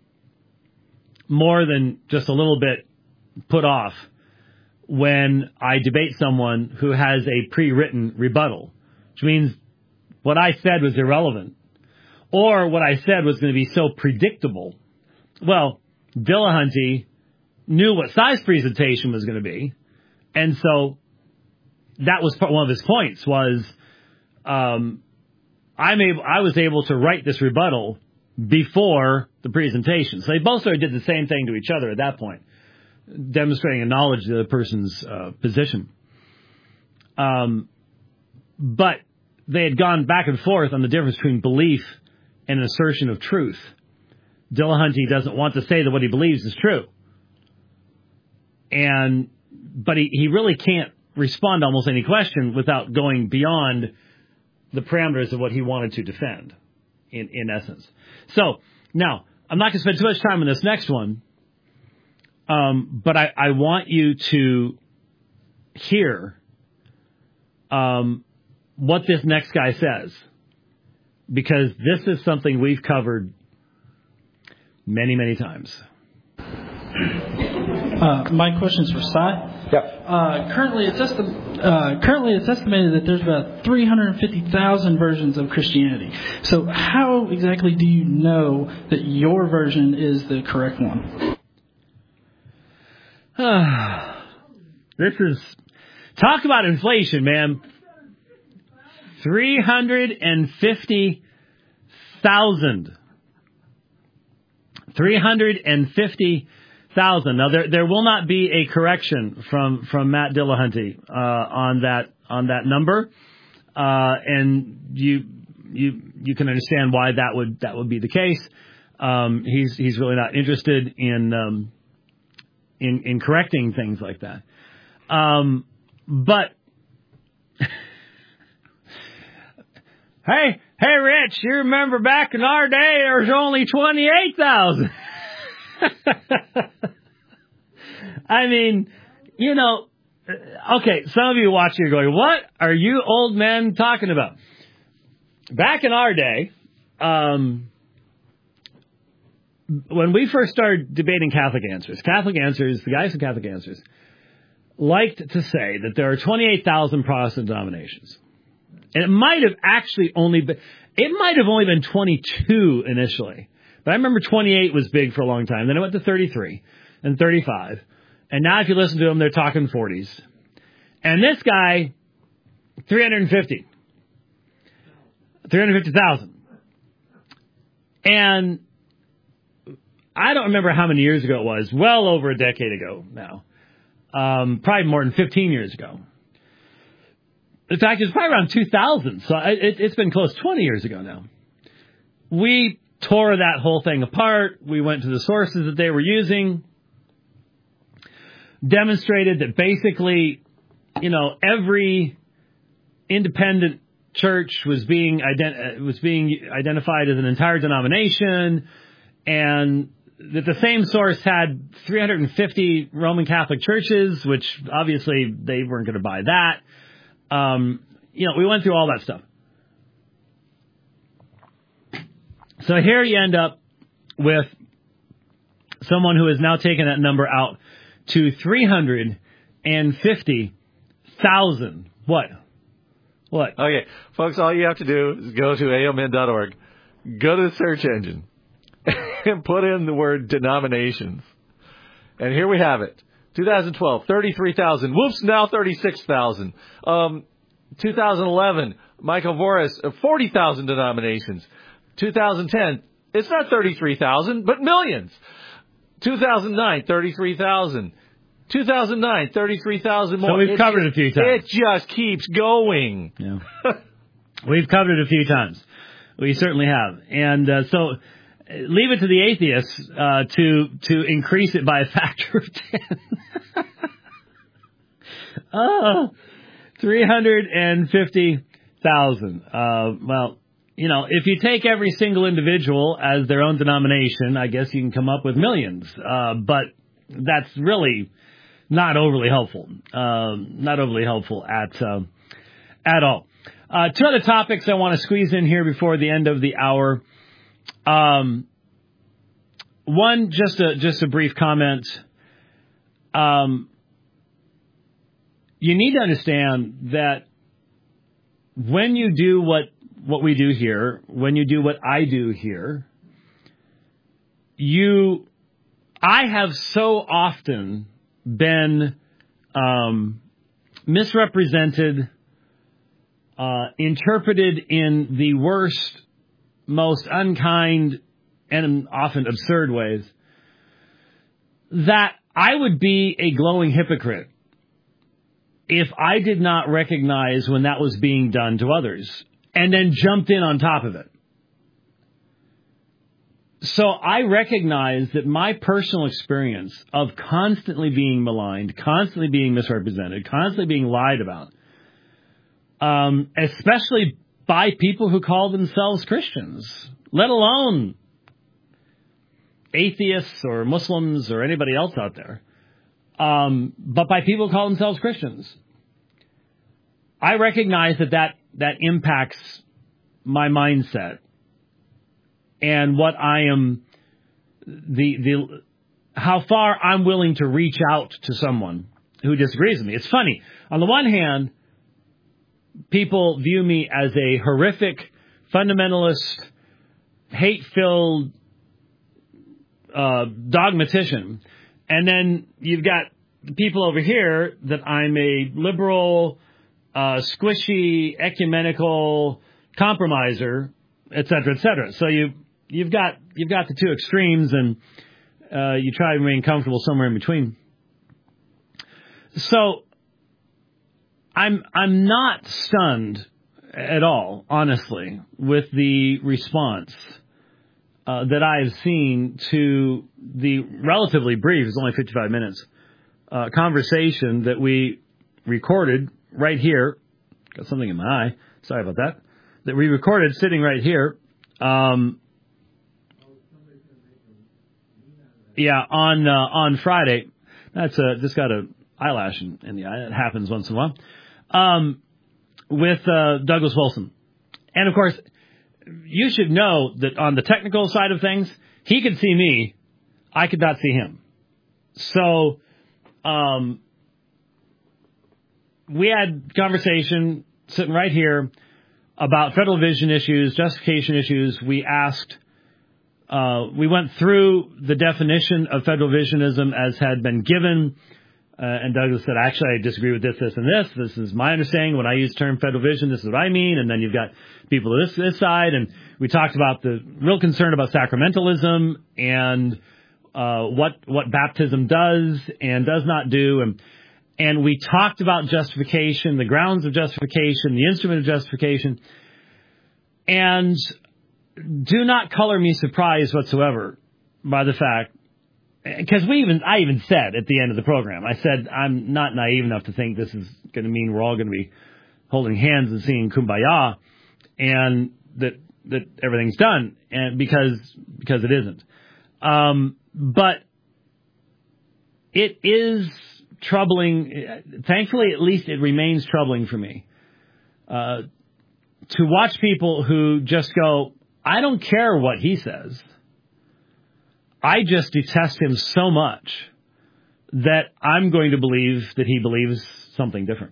more than just a little bit put off when I debate someone who has a pre-written rebuttal, which means what I said was irrelevant, or what I said was going to be so predictable. Well, Dillahunty knew what Sai's presentation was going to be, and so that was one of his points, was um, I'm able, I was able to write this rebuttal before the presentation. So they both sort of did the same thing to each other at that point, demonstrating a knowledge of the person's uh, position. Um, but they had gone back and forth on the difference between belief and an assertion of truth. Dillahunty doesn't want to say that what he believes is true. And, but he, he really can't respond to almost any question without going beyond the parameters of what he wanted to defend, in, in essence. So, now, I'm not going to spend too much time on this next one, um, but I, I want you to hear um, what this next guy says, because this is something we've covered many, many times. Uh, my question is for Sai. Yeah. Uh, currently, it's esti- uh, currently it's estimated that there's about three hundred fifty thousand versions of Christianity. So, how exactly do you know that your version is the correct one? This is talk about inflation, man. Three hundred and fifty thousand. Three hundred and fifty. Thousand. Now there there will not be a correction from from Matt Dillahunty uh, on that on that number, uh, and you you you can understand why that would that would be the case. Um, he's he's really not interested in um, in in correcting things like that. Um, but hey hey Rich, you remember back in our day there was only twenty-eight thousand. I mean, you know, okay, some of you watching are going, what are you old men talking about? Back in our day, um, when we first started debating Catholic Answers, Catholic Answers, the guys from Catholic Answers, liked to say that there are twenty-eight thousand Protestant denominations. And it might have actually only been, it might have only been twenty-two initially. But I remember twenty-eight was big for a long time. Then it went to thirty-three and thirty-five. And now if you listen to them, they're talking forties. And this guy, three hundred fifty. three hundred fifty thousand. And I don't remember how many years ago it was. Well over a decade ago now. Um, probably more than fifteen years ago. in fact, it's probably around two thousand, so it, it's been close twenty years ago now. We tore that whole thing apart. We went to the sources that they were using, demonstrated that basically, you know, every independent church was being ident- was being identified as an entire denomination, and that the same source had three hundred fifty Roman Catholic churches, which obviously they weren't going to buy that. Um, you know, we went through all that stuff. So here you end up with someone who has now taken that number out to three hundred fifty thousand. What? What? Okay, folks, all you have to do is go to A O M N dot org, go to the search engine, and put in the word denominations. And here we have it. twenty twelve, thirty-three thousand. Whoops, now thirty-six thousand. Um, two thousand eleven, Michael Voris, forty thousand denominations. two thousand ten, it's not thirty-three thousand, but millions. two thousand nine, thirty-three thousand. two thousand nine, thirty-three thousand more. So we've it covered just, it a few times. It just keeps going. Yeah. We've covered it a few times. We certainly have. And uh, so leave it to the atheists uh, to to increase it by a factor of ten. Oh, three hundred fifty thousand. Uh, well, you know, if you take every single individual as their own denomination, I guess you can come up with millions. Uh, but that's really not overly helpful. Uh, not overly helpful at uh, at all. Uh, two other topics I want to squeeze in here before the end of the hour. Um, one, just a just a brief comment. Um, you need to understand that when you do what what we do here, when you do what I do here, you, I have so often been um, misrepresented, uh, interpreted in the worst, most unkind, and often absurd ways, that I would be a glowing hypocrite if I did not recognize when that was being done to others and then jumped in on top of it. So I recognize that my personal experience of constantly being maligned, constantly being misrepresented, constantly being lied about, um, especially by people who call themselves Christians, let alone atheists or Muslims or anybody else out there, um, but by people who call themselves Christians. I recognize that that, that impacts my mindset and what I am, the the how far I'm willing to reach out to someone who disagrees with me. It's funny. On the one hand, people view me as a horrific, fundamentalist, hate-filled uh, dogmatician. And then you've got people over here that I'm a liberal, uh, squishy, ecumenical compromiser, et cetera, et cetera. So you, you've got, you've got the two extremes, and uh, you try to remain comfortable somewhere in between. So I'm, I'm not stunned at all, honestly, with the response uh, that I've seen to the relatively brief, it's only fifty-five minutes, uh, conversation that we recorded right here. Got something in my eye. Sorry about that. That we recorded sitting right here. Um, yeah, on uh, on Friday. That's uh, just got a eyelash in, in the eye. It happens once in a while. Um, with uh, Douglas Wilson. And, of course, you should know that on the technical side of things, he could see me. I could not see him. So um, we had conversation sitting right here about federal vision issues, justification issues. We asked, uh, we went through the definition of federal visionism as had been given. Uh, and Douglas said, actually, I disagree with this, this, and this. This is my understanding. When I use the term federal vision, this is what I mean. And then you've got people on this, this side. And we talked about the real concern about sacramentalism and uh, what what baptism does and does not do. And and we talked about justification, the grounds of justification, the instrument of justification, and do not color me surprised whatsoever by the fact, because we even I even said at the end of the program, I said I'm not naive enough to think this is going to mean we're all going to be holding hands and singing Kumbaya, and that that everything's done, and because because it isn't. Um, but it is troubling. Thankfully, at least it remains troubling for me uh, to watch people who just go, I don't care what he says. I just detest him so much that I'm going to believe that he believes something different.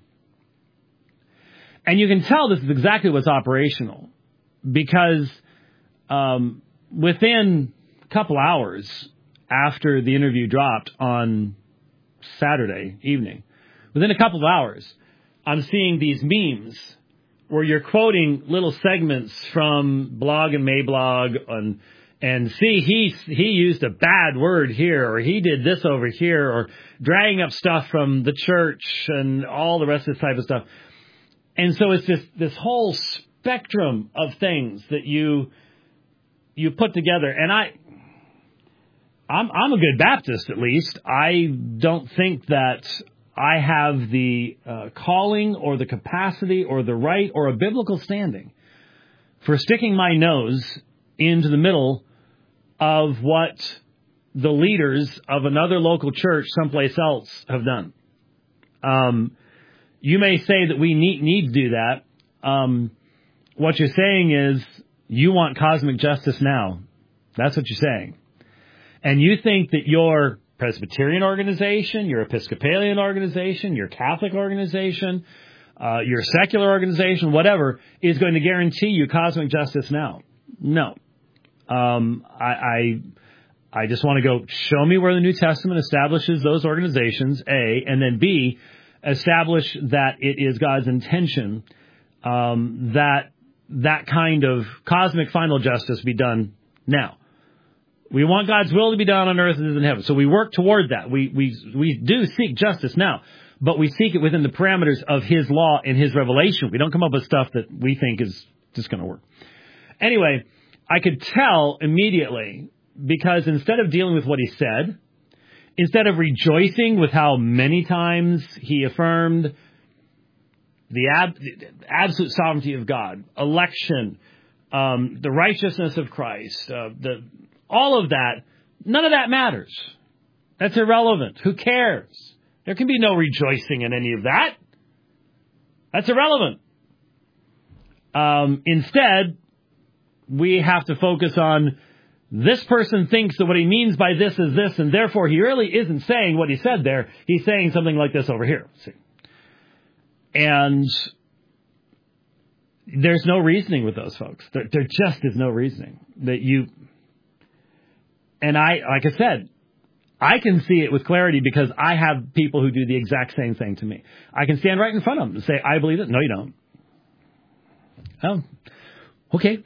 And you can tell this is exactly what's operational, because um, within a couple hours after the interview dropped on Saturday evening, within a couple of hours, I'm seeing these memes where you're quoting little segments from Blog and Mablog and and see he he used a bad word here, or he did this over here, or dragging up stuff from the church and all the rest of this type of stuff. And so it's this this whole spectrum of things that you you put together. And I I'm I'm a good Baptist, at least. I don't think that I have the uh, calling or the capacity or the right or a biblical standing for sticking my nose into the middle of what the leaders of another local church someplace else have done. Um, you may say that we need, need to do that. Um, what you're saying is you want cosmic justice now. That's what you're saying. And you think that your Presbyterian organization, your Episcopalian organization, your Catholic organization, uh, your secular organization, whatever, is going to guarantee you cosmic justice now. No. Um, I, I, I just want to go, show me where the New Testament establishes those organizations, A, and then B, establish that it is God's intention um, that that kind of cosmic final justice be done now. We want God's will to be done on earth as it is in heaven. So we work toward that. We we we do seek justice now, but we seek it within the parameters of His law and His revelation. We don't come up with stuff that we think is just going to work. Anyway, I could tell immediately, because instead of dealing with what he said, instead of rejoicing with how many times he affirmed the, ab- the absolute sovereignty of God, election, um, the righteousness of Christ, uh, the all of that, none of that matters. That's irrelevant. Who cares? There can be no rejoicing in any of that. That's irrelevant. Um, instead, we have to focus on this person thinks that what he means by this is this, and therefore he really isn't saying what he said there. He's saying something like this over here. See? And there's no reasoning with those folks. There, there just is no reasoning. That you and I, like I said, I can see it with clarity because I have people who do the exact same thing to me. I can stand right in front of them and say, I believe it. No, you don't. Oh, okay.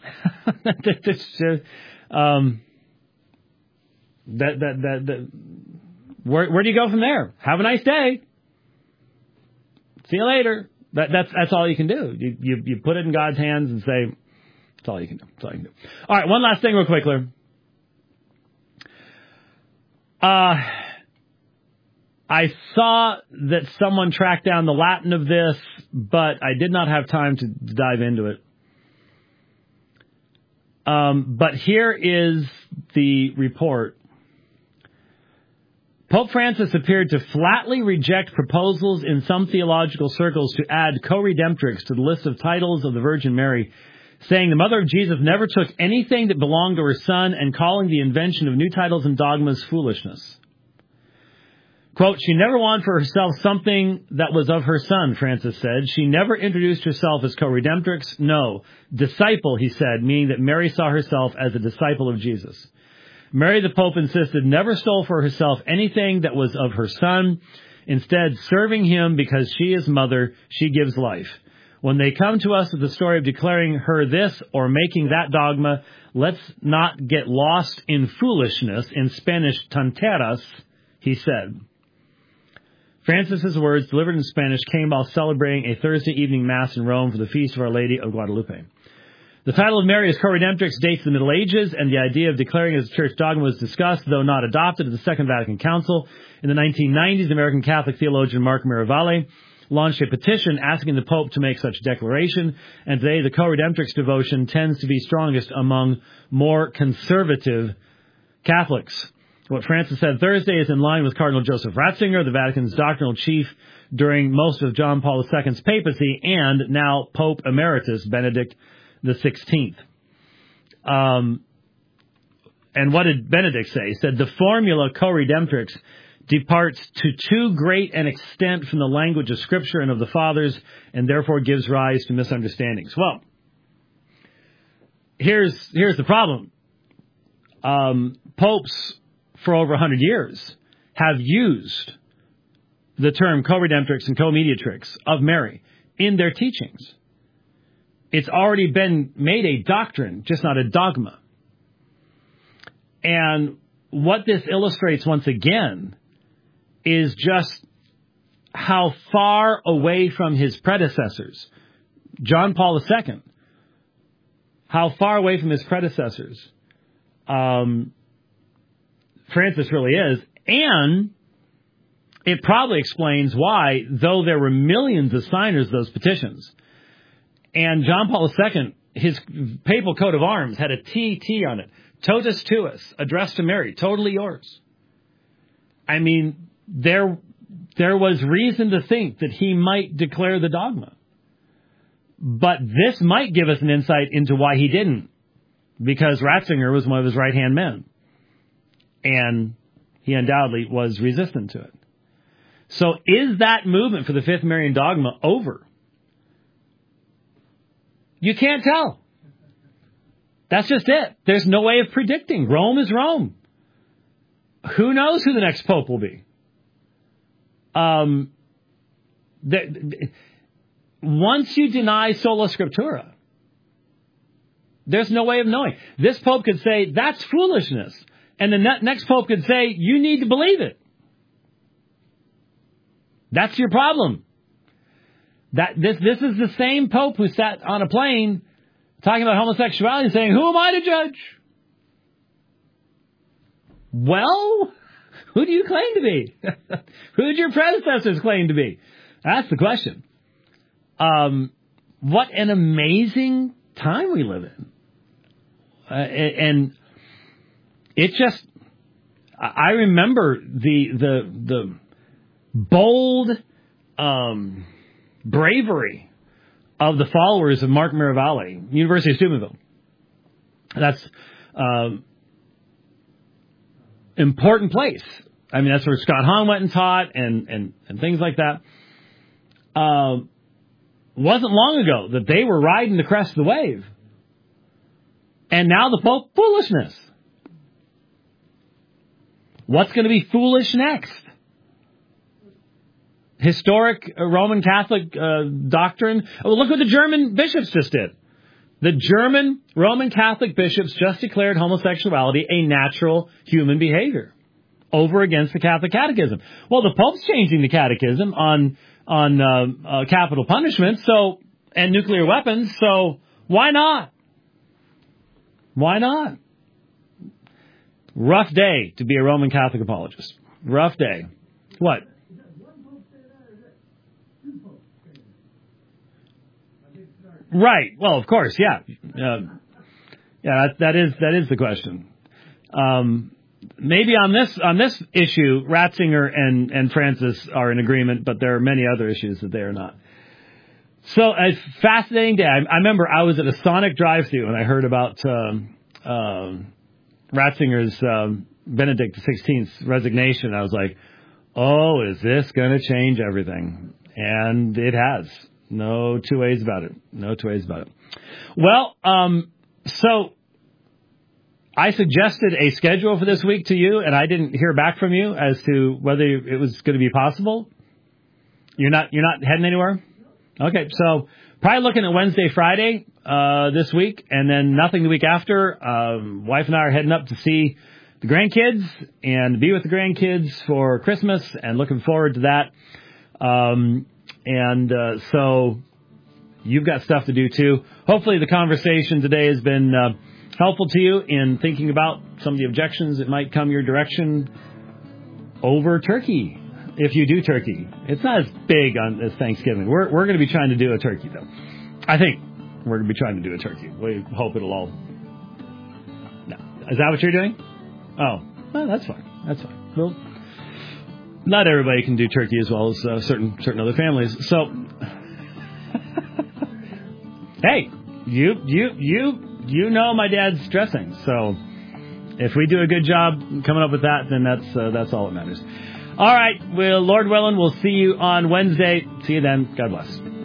um, that, that, that, that, where, where do you go from there? Have a nice day. See you later. That, that's, that's all you can do. You, you, you put it in God's hands and say, that's all you can do. That's all you can do. All right. One last thing real quickly. Uh, I saw that someone tracked down the Latin of this, but I did not have time to dive into it. Um, but here is the report. Pope Francis appeared to flatly reject proposals in some theological circles to add co-redemptrix to the list of titles of the Virgin Mary, saying the Mother of Jesus never took anything that belonged to her Son and calling the invention of new titles and dogmas foolishness. Quote, she never wanted for herself something that was of her Son, Francis said. She never introduced herself as co-redemptrix. No, disciple, he said, meaning that Mary saw herself as a disciple of Jesus. Mary, the Pope insisted, never stole for herself anything that was of her Son. Instead, serving him because she is mother, she gives life. When they come to us with the story of declaring her this or making that dogma, let's not get lost in foolishness, in Spanish, tonteras, he said. Francis's words, delivered in Spanish, came while celebrating a Thursday evening Mass in Rome for the feast of Our Lady of Guadalupe. The title of Mary as co-redemptrix dates the Middle Ages, and the idea of declaring as a church dogma was discussed, though not adopted, at the Second Vatican Council. In the nineteen nineties, American Catholic theologian Mark Miravalle launched a petition asking the Pope to make such a declaration, and today the co-redemptrix devotion tends to be strongest among more conservative Catholics. What Francis said Thursday is in line with Cardinal Joseph Ratzinger, the Vatican's doctrinal chief during most of John Paul the Second's papacy, and now Pope Emeritus Benedict the sixteenth. Um, and what did Benedict say? He said, the formula co-redemptrix departs to too great an extent from the language of Scripture and of the Fathers, and therefore gives rise to misunderstandings. Well, here's here's the problem. Um, popes for over one hundred years have used the term co-redemptrix and co-mediatrix of Mary in their teachings. It's already been made a doctrine, just not a dogma. And what this illustrates once again is just how far away from his predecessors, John Paul the Second, how far away from his predecessors um, Francis really is. And it probably explains why, though there were millions of signers of those petitions, and John Paul the Second, his papal coat of arms had a T T on it. Totus tuus, addressed to Mary, totally yours. I mean, there, there was reason to think that he might declare the dogma. But this might give us an insight into why he didn't, because Ratzinger was one of his right-hand men. And he undoubtedly was resistant to it. So is that movement for the Fifth Marian dogma over? You can't tell. That's just it. There's no way of predicting. Rome is Rome. Who knows who the next pope will be? Um, the, once you deny sola scriptura, there's no way of knowing. This pope could say, that's foolishness. And the ne- next pope could say, you need to believe it. That's your problem. That this this is the same pope who sat on a plane talking about homosexuality and saying, who am I to judge? Well, who do you claim to be? Who did your predecessors claim to be? That's the question. Um, what an amazing time we live in. Uh, and it just, I remember the the the bold um, bravery of the followers of Mark Miravalle, University of Steubenville. That's um, important place. I mean, that's where Scott Hahn went and taught, and and, and things like that. Uh, wasn't long ago that they were riding the crest of the wave, and now the Pope, foolishness. What's going to be foolish next? Historic Roman Catholic uh, doctrine. Oh, look what the German bishops just did. The German Roman Catholic bishops just declared homosexuality a natural human behavior over against the Catholic Catechism. Well, the Pope's changing the Catechism on on uh, uh, capital punishment, so and nuclear weapons. So why not? Why not? Rough day to be a Roman Catholic apologist. Rough day. What? Right. Well, of course, yeah. Uh, yeah, that, that is that is the question. Um, maybe on this on this issue, Ratzinger and, and Francis are in agreement, but there are many other issues that they are not. So, a fascinating day. I, I remember I was at a Sonic drive-thru and I heard about um, um, Ratzinger's um, Benedict the sixteenth's resignation. I was like, oh, is this going to change everything? And it has. No two ways about it. No two ways about it. Well, um, so I suggested a schedule for this week to you, and I didn't hear back from you as to whether it was going to be possible. You're not. You're not heading anywhere. Okay, so probably looking at Wednesday, Friday uh, this week, and then nothing the week after. Um, wife and I are heading up to see the grandkids and be with the grandkids for Christmas, and looking forward to that. Um, and uh, so you've got stuff to do too. Hopefully the conversation today has been uh, helpful to you in thinking about some of the objections that might come your direction over turkey. If you do turkey, it's not as big on as Thanksgiving. We're we're going to be trying to do a turkey though. I think we're going to be trying to do a turkey. We hope it'll all. No, is that what you're doing? Oh, well, that's fine. That's fine. Well, not everybody can do turkey as well as uh, certain certain other families. So, hey, you you you you know my dad's dressing. So, if we do a good job coming up with that, then that's uh, that's all that matters. All right. Well, Lord willing, we'll see you on Wednesday. See you then. God bless.